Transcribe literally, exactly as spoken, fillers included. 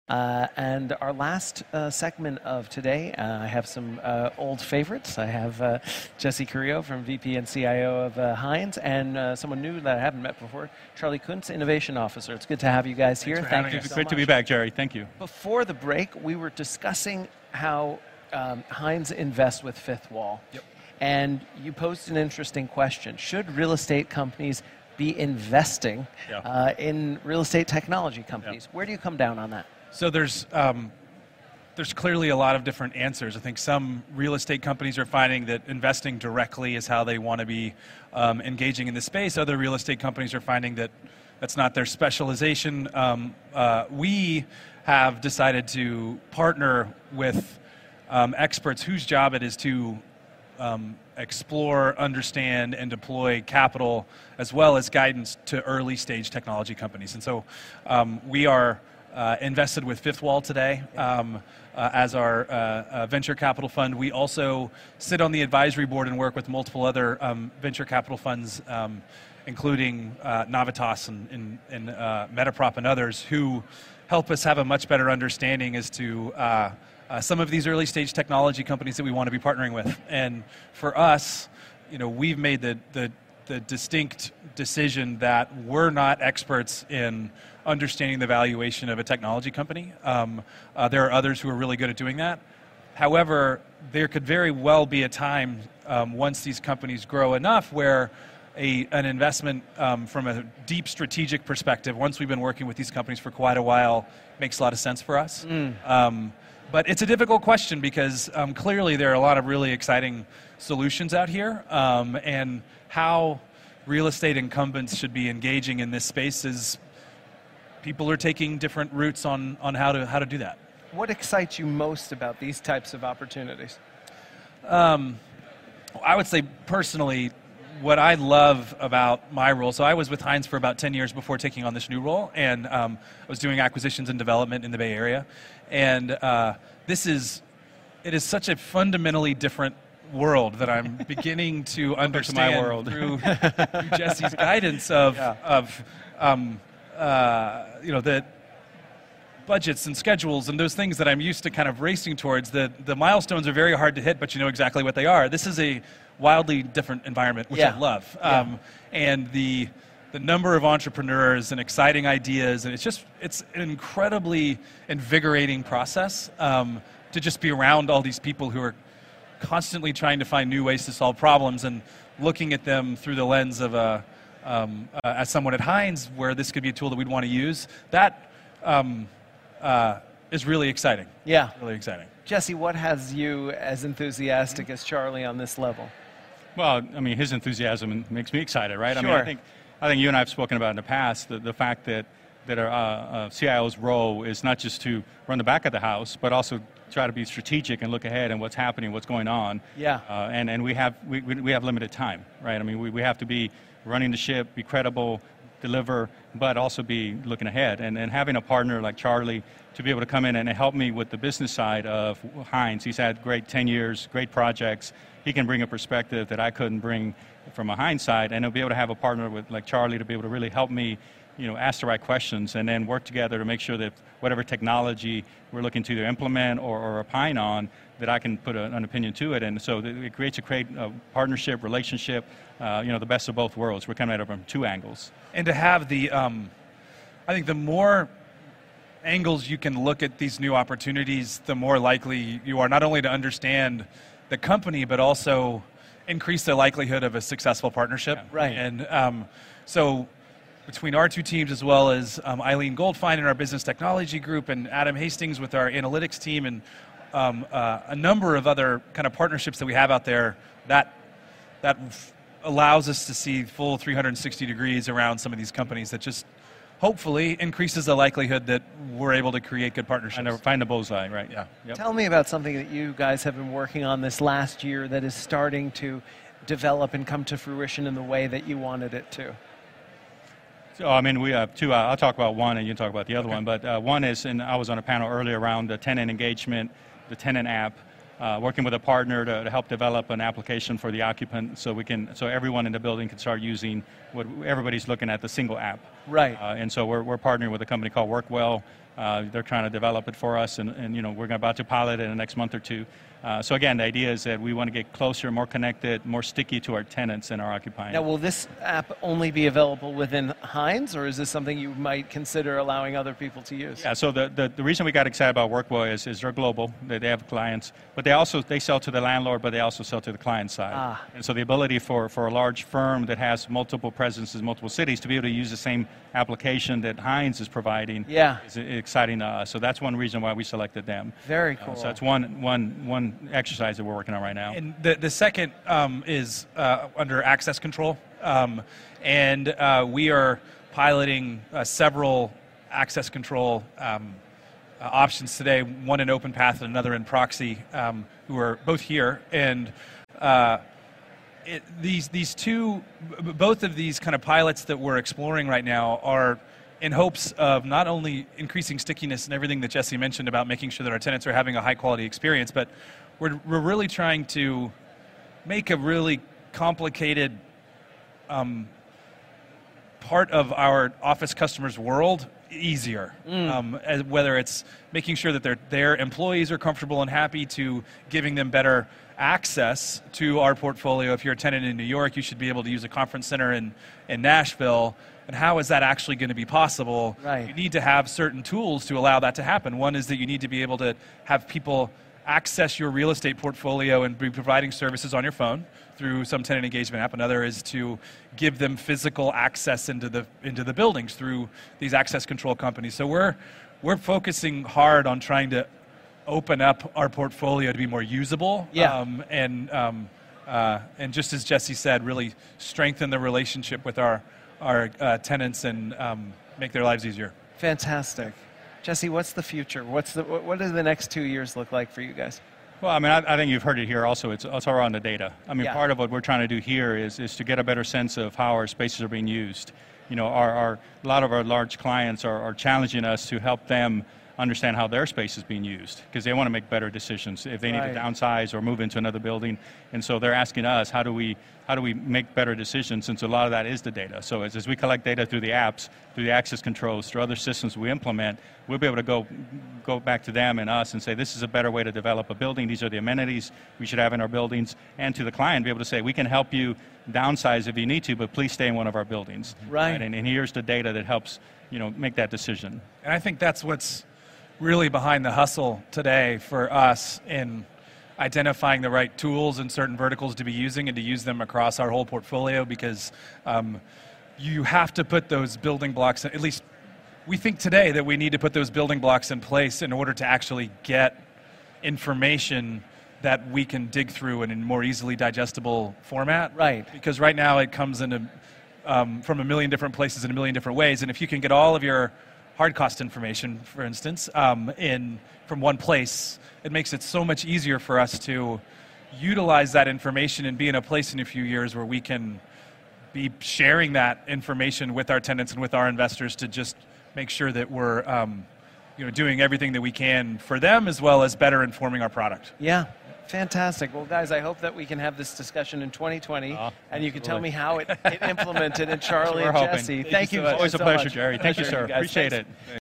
Uh, and our last uh, segment of today, uh, I have some uh, old favorites. I have uh, Jesse Carrillo from V P and C I O of uh, Heinz, and uh, someone new that I haven't met before, Charlie Kuntz, Innovation Officer. It's good to have you guys here. Thank you. Thank you so Great much. to be back, Jerry. Thank you. Before the break, we were discussing how um, Heinz invests with Fifth Wall. Yep. And you posed an interesting question. Should real estate companies be investing Yeah. uh, in real estate technology companies? Yeah. Where do you come down on that? So there's um, there's clearly a lot of different answers. I think some real estate companies are finding that investing directly is how they want to be um, engaging in the space. Other real estate companies are finding that that's not their specialization. Um, uh, we have decided to partner with um, experts whose job it is to um, explore, understand, and deploy capital as well as guidance to early stage technology companies. And so um, we are Uh, invested with Fifth Wall today um, uh, as our uh, uh, venture capital fund. We also sit on the advisory board and work with multiple other um, venture capital funds, um, including uh, Navitas and, and, and uh, Metaprop and others, who help us have a much better understanding as to uh, uh, some of these early stage technology companies that we want to be partnering with. And for us, you know, we've made the, the, the distinct decision that we're not experts in understanding the valuation of a technology company. Um, uh, there are others who are really good at doing that. However, there could very well be a time um, once these companies grow enough where a, an investment um, from a deep strategic perspective, once we've been working with these companies for quite a while, makes a lot of sense for us. Mm. Um, but it's a difficult question because um, clearly there are a lot of really exciting solutions out here, um, and how real estate incumbents should be engaging in this space is people are taking different routes on, on how to how to do that. What excites you most about these types of opportunities? Um, I would say personally, what I love about my role, so I was with Heinz for about ten years before taking on this new role, and um, I was doing acquisitions and development in the Bay Area. And uh, this is, it is such a fundamentally different world that I'm beginning to understand to my world. through, through Jesse's guidance of, Yeah. of um, uh, you know, the budgets and schedules and those things that I'm used to kind of racing towards. The, the milestones are very hard to hit, but you know exactly what they are. This is a wildly different environment, which Yeah. I love. Yeah. Um, and the the number of entrepreneurs and exciting ideas, and it's just, it's an incredibly invigorating process um, to just be around all these people who are constantly trying to find new ways to solve problems and looking at them through the lens of a, um, uh, as someone at Heinz, where this could be a tool that we'd want to use. That um, uh, is really exciting. Yeah. Really exciting. Jesse, what has you as enthusiastic as Charlie on this level? Well, I mean, his enthusiasm makes me excited, right? I mean, Sure. I think, I think you and I have spoken about in the past the, the fact that that our uh, uh, C I O's role is not just to run the back of the house, but also try to be strategic and look ahead and what's happening, what's going on. Yeah. Uh, and and we have we, we we have limited time, right? I mean, we, we have to be running the ship, be credible, deliver, but also be looking ahead. And and having a partner like Charlie to be able to come in and help me with the business side of Heinz. He's had great ten years, great projects. He can bring a perspective that I couldn't bring from a Heinz side, and he'll be able to have a partner with like Charlie to be able to really help me, you know, ask the right questions and then work together to make sure that whatever technology we're looking to either implement or, or opine on, that I can put a, an opinion to it. And so it creates a great uh, partnership, relationship, uh, you know, the best of both worlds. We're coming at it from two angles. And to have the, um, I think the more angles you can look at these new opportunities, the more likely you are not only to understand the company, but also increase the likelihood of a successful partnership. Yeah. Right. And um, so between our two teams, as well as um, Eileen Goldfein in our business technology group and Adam Hastings with our analytics team, and um, uh, a number of other kind of partnerships that we have out there, that that f- allows us to see full three hundred sixty degrees around some of these companies. That just hopefully increases the likelihood that we're able to create good partnerships. And find the bullseye, right? Yeah. Yep. Tell me about something that you guys have been working on this last year that is starting to develop and come to fruition in the way that you wanted it to. So, I mean, we have two. Uh, I'll talk about one, and you can talk about the other one. But uh, one is, and I was on a panel earlier around the tenant engagement, the tenant app, uh, working with a partner to, to help develop an application for the occupant, so we can, so everyone in the building can start using what everybody's looking at, the single app. Right. Uh, and so we're, we're partnering with a company called Workwell. Uh, they're trying to develop it for us, and, and you know, we're about to pilot it in the next month or two. Uh, so again, the idea is that we want to get closer, more connected, more sticky to our tenants and our occupying. Now, will this app only be available within Hines, or is this something you might consider allowing other people to use? Yeah, so the, the, the reason we got excited about Workwell is, is they're global. They, they have clients, but they also they sell to the landlord, but they also sell to the client side. Ah. And so the ability for, for a large firm that has multiple presences in multiple cities to be able to use the same application that Hines is providing Yeah. is exciting to us. So that's one reason why we selected them. Very cool. Uh, so that's one, one, one exercise that we're working on right now. And the, the second um, is uh, under access control. Um, and uh, we are piloting uh, several access control um, uh, options today, one in OpenPath and another in Proxy, um, who are both here. And uh, it, these, these two, b- both of these kind of pilots that we're exploring right now are in hopes of not only increasing stickiness and everything that Jesse mentioned about making sure that our tenants are having a high quality experience, but we're, we're really trying to make a really complicated um, part of our office customers' world easier. Mm. Um, as, whether it's making sure that their, their employees are comfortable and happy, to giving them better access to our portfolio. If you're a tenant in New York, you should be able to use a conference center in, in Nashville. And how is that actually going to be possible? Right. You need to have certain tools to allow that to happen. One is that you need to be able to have people access your real estate portfolio and be providing services on your phone through some tenant engagement app. Another is to give them physical access into the into the buildings through these access control companies. So we're we're focusing hard on trying to open up our portfolio to be more usable. Yeah. Um, and um, uh, and just as Jesse said, really strengthen the relationship with our our uh, tenants and um, make their lives easier. Fantastic. Jesse, what's the future? What's the, what do the next two years look like for you guys? Well, I mean, I, I think you've heard it here also. It's, it's all around the data. I mean, Yeah. part of what we're trying to do here is, is to get a better sense of how our spaces are being used. You know, our, our, a lot of our large clients are, are challenging us to help them understand how their space is being used, because they want to make better decisions if they need Right. to downsize or move into another building. And so they're asking us, how do we how do we make better decisions, since a lot of that is the data. So as, as we collect data through the apps, through the access controls, through other systems we implement, we'll be able to go go back to them and us and say, this is a better way to develop a building, these are the amenities we should have in our buildings, and to the client be able to say, we can help you downsize if you need to, but please stay in one of our buildings. Right. And, and here's the data that helps, you know, make that decision. And I think that's what's really behind the hustle today for us in identifying the right tools and certain verticals to be using and to use them across our whole portfolio, because um, you have to put those building blocks, at least we think today that we need to put those building blocks in place in order to actually get information that we can dig through in a more easily digestible format. Right. Because right now it comes in a, um, from a million different places in a million different ways, and if you can get all of your hard cost information, for instance, um, in from one place, it makes it so much easier for us to utilize that information and be in a place in a few years where we can be sharing that information with our tenants and with our investors to just make sure that we're um, you know, doing everything that we can for them, as well as better informing our product. Yeah. Fantastic. Well, guys, I hope that we can have this discussion in twenty twenty, Oh, and you can tell absolutely. me how it, it implemented. And Charlie We're and hoping. Jesse, Thank thank you you. so much. Always a so pleasure, much. Jerry. Thank you, Pleasure, sir. guys. Appreciate Thanks. it.